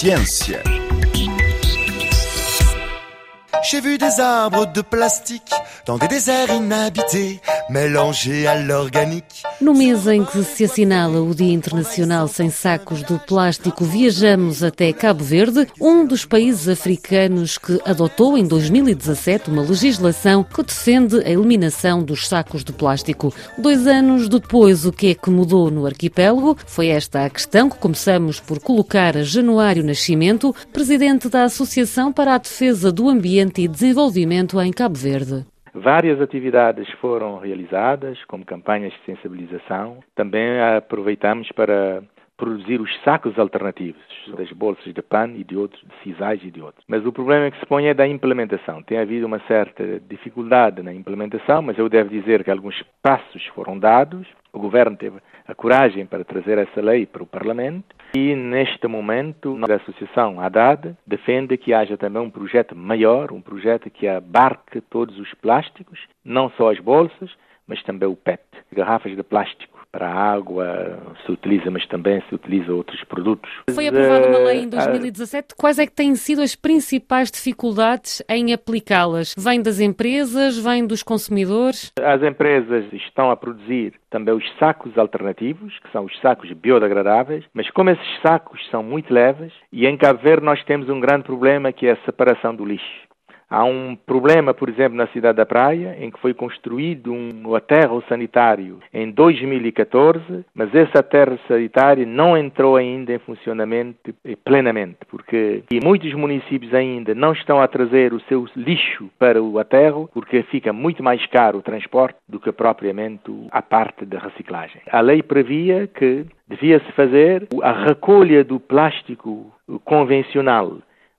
Ciência. J'ai vu des arbres de plastique dans des déserts inhabités, mélangés à l'organique. No mês em que se assinala o Dia Internacional Sem Sacos de Plástico, viajamos até Cabo Verde, um dos países africanos que adotou em 2017 uma legislação que defende a eliminação dos sacos de plástico. 2 anos depois, o que é que mudou no arquipélago? Foi esta a questão que começamos por colocar a Januário Nascimento, presidente da Associação para a Defesa do Ambiente e Desenvolvimento em Cabo Verde. Várias atividades foram realizadas, como campanhas de sensibilização. Também aproveitamos para produzir os sacos alternativos, das bolsas de pano e de outros, de sisais e de outros. Mas o problema que se põe é da implementação. Tem havido uma certa dificuldade na implementação, mas eu devo dizer que alguns passos foram dados. O Governo teve a coragem para trazer essa lei para o Parlamento e, neste momento, a Associação Haddad defende que haja também um projeto maior, um projeto que abarque todos os plásticos, não só as bolsas, mas também o PET, garrafas de plástico. Para a água se utiliza, mas também se utiliza outros produtos. Foi aprovada uma lei em 2017. Quais é que têm sido as principais dificuldades em aplicá-las? Vem das empresas? Vem dos consumidores? As empresas estão a produzir também os sacos alternativos, que são os sacos biodegradáveis, mas como esses sacos são muito leves, e em Cabo Verde nós temos um grande problema que é a separação do lixo. Há um problema, por exemplo, na cidade da Praia, em que foi construído um aterro sanitário em 2014, mas esse aterro sanitário não entrou ainda em funcionamento plenamente, porque muitos municípios ainda não estão a trazer o seu lixo para o aterro, porque fica muito mais caro o transporte do que propriamente a parte da reciclagem. A lei previa que devia-se fazer a recolha do plástico convencional,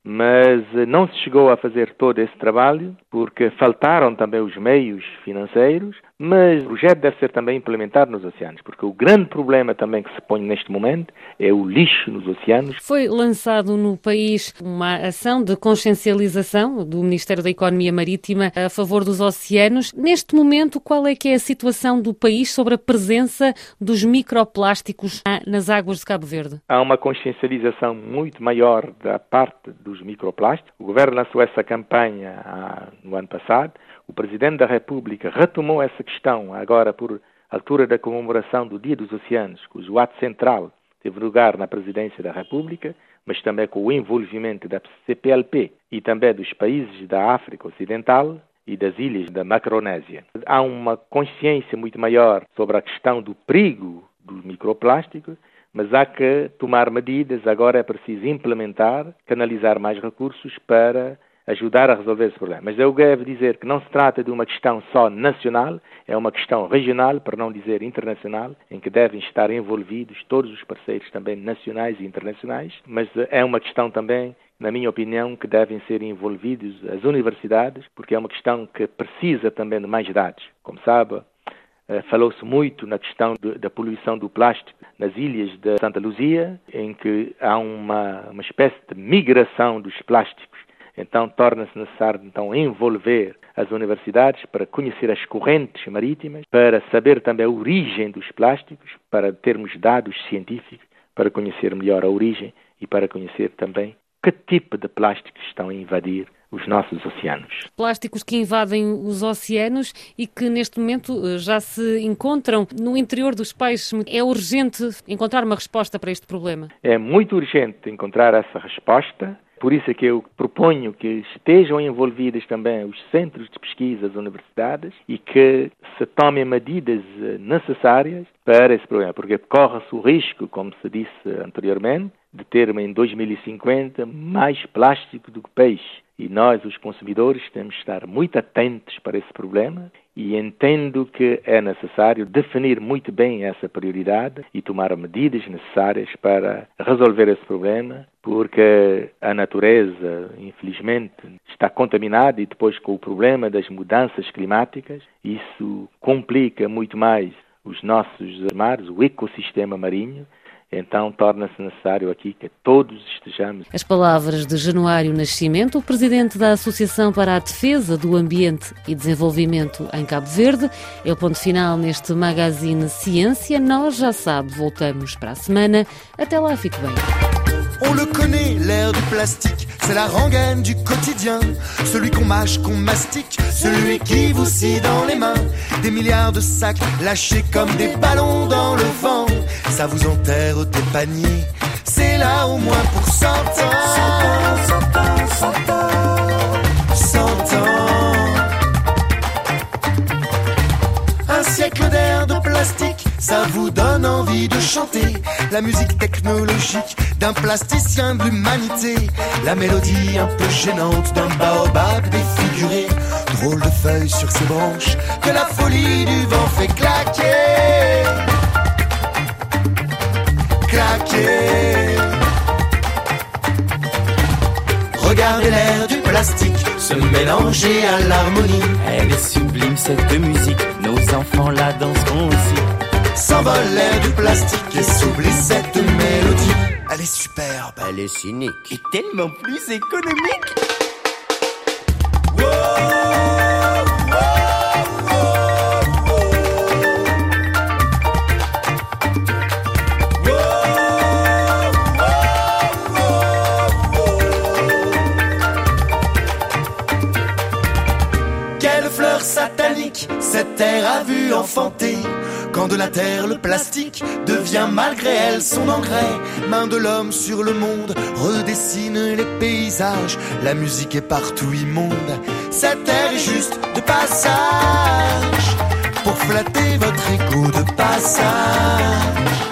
mas não se chegou a fazer todo esse trabalho porque faltaram também os meios financeiros, mas o projeto deve ser também implementado nos oceanos, porque o grande problema também que se põe neste momento é o lixo nos oceanos. Foi lançado no país uma ação de consciencialização do Ministério da Economia Marítima a favor dos oceanos. Neste momento, qual é que é a situação do país sobre a presença dos microplásticos nas águas de Cabo Verde? Há uma consciencialização muito maior da parte dos microplásticos. O Governo lançou essa campanha no ano passado. O Presidente da República retomou essa questão agora por altura da comemoração do Dia dos Oceanos, cujo ato central teve lugar na Presidência da República, mas também com o envolvimento da CPLP e também dos países da África Ocidental e das ilhas da Micronésia. Há uma consciência muito maior sobre a questão do perigo dos microplásticos, mas há que tomar medidas. Agora é preciso implementar, canalizar mais recursos para ajudar a resolver esse problema. Mas eu devo dizer que não se trata de uma questão só nacional, é uma questão regional, para não dizer internacional, em que devem estar envolvidos todos os parceiros também nacionais e internacionais, mas é uma questão também, na minha opinião, que devem ser envolvidos as universidades, porque é uma questão que precisa também de mais dados. Como sabe, falou-se muito na questão da poluição do plástico nas ilhas de Santa Luzia, em que há uma espécie de migração dos plásticos. Então, torna-se necessário envolver as universidades para conhecer as correntes marítimas, para saber também a origem dos plásticos, para termos dados científicos, para conhecer melhor a origem e para conhecer também que tipo de plásticos estão a invadir os nossos oceanos. Plásticos que invadem os oceanos e que neste momento já se encontram no interior dos países. É urgente encontrar uma resposta para este problema? É muito urgente encontrar essa resposta. Por isso é que eu proponho que estejam envolvidos também os centros de pesquisa, as universidades, e que se tomem medidas necessárias para esse problema, porque corre-se o risco, como se disse anteriormente, de ter em 2050 mais plástico do que peixe. E nós, os consumidores, temos de estar muito atentos para esse problema e entendo que é necessário definir muito bem essa prioridade e tomar medidas necessárias para resolver esse problema, porque a natureza, infelizmente, está contaminada e depois com o problema das mudanças climáticas, isso complica muito mais os nossos mares, o ecossistema marinho. Então, torna-se necessário aqui que todos estejamos. As palavras de Januário Nascimento, o presidente da Associação para a Defesa do Ambiente e Desenvolvimento em Cabo Verde. É o ponto final neste Magazine Ciência. Nós, já sabe, voltamos para a semana. Até lá, fique bem. On le connaît, l'air du plastique, c'est la rengaine du quotidien. Celui qu'on mâche, qu'on mastique, celui qui vous scie dans les mains. Des milliards de sacs lâchés comme des ballons dans le vent. Ça vous enterre des paniers, c'est là au moins pour 100 ans. 100 ans, 100 ans, 100 ans, 100 ans. Un siècle d'air de plastique, ça vous donne envie de chanter la musique technologique d'un plasticien de l'humanité. La mélodie un peu gênante d'un baobab défiguré. Drôle de feuilles sur ses branches que la folie du vent fait claquer. Claquer. Regardez l'air du plastique se mélanger à l'harmonie. Elle est sublime cette musique, nos enfants la danseront aussi. S'envole l'air du plastique et s'oublie cette mélodie. Elle est superbe, Elle est cynique et tellement plus économique. Quelle fleur satanique cette terre a vu enfanter. Quand de la terre le plastique devient malgré elle son engrais. Main de l'homme sur le monde redessine les paysages. La musique est partout immonde. Cette terre est juste de passage pour flatter votre égo de passage.